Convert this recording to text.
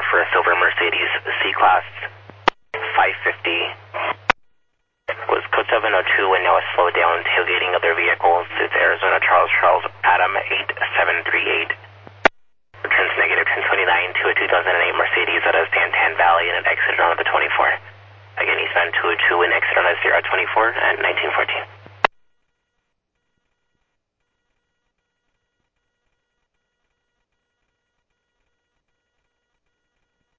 for a silver Mercedes C-Class 550. Was code 702 and now a slow down tailgating other vehicles. It's Arizona Charles Adam 8738. Returns negative 1029 to a 2008 Mercedes out of Santan Valley and an exit on the 24. Again, eastbound 202 and exit on a 024 at 1914.